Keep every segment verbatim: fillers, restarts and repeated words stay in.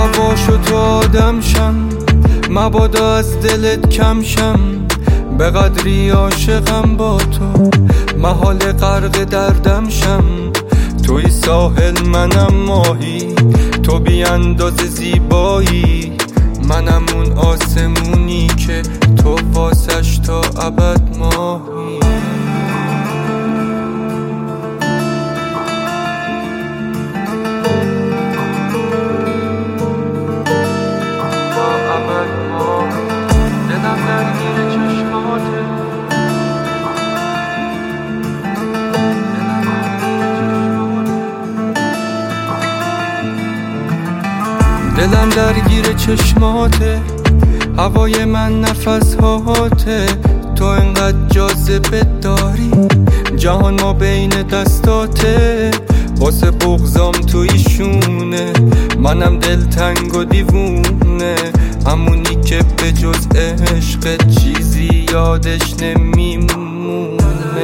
هواشو تو آدم شم، مبادا از دلت کم شم. به قدری عاشقم با تو، محال غرق دردم شم. توی ساحل منم ماهی، تو بی اندازه زیبایی. منم اون آسمونی که تو واسش تا ابد ماهی. دلم درگیر چشماته، هوای من نفس هاته. تو انقدر جاذبه داری، جهان ما بین دستاته. واسه بغضام توی شونه، منم دلتنگ و دیوونه. همونی که به جز عشق چیزی یادش نمیمونه.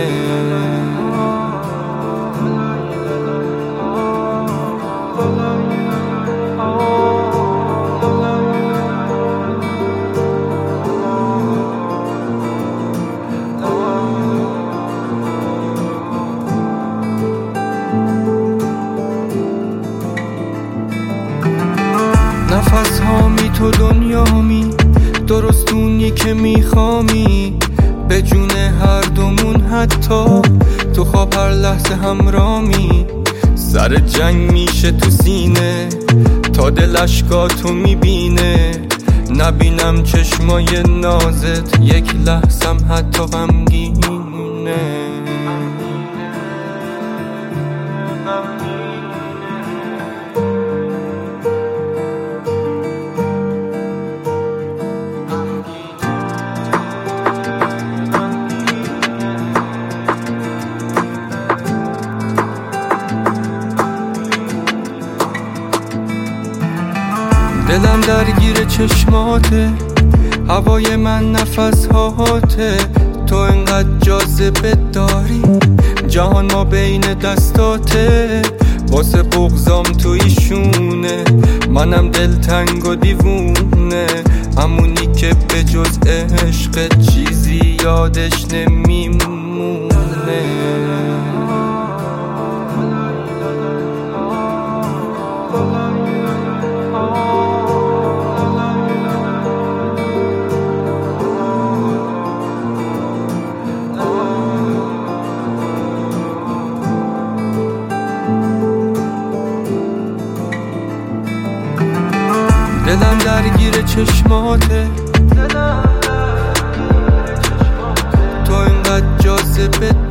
نفس هامی تو دنیامی، درست اونی که میخوامی. به جون هر دومون حتی تو خواب هر لحظه همرامی. سر جنگ میشه تو سینه تا دل اشکاتو میبینه. نبینم چشمای نازت یک لحظم حتی غمگینه. دلم درگیر چشماته، هوای من نفس هاته. تو انقدر جاذبه داری، جهان ما بین دستاته. واسه بغضام توی شونه، منم دلتنگ و دیوونه. همونی که به جز عشق چیزی یادش نمیمونه. دلم درگیر چشماته، تو انقدر جاذبه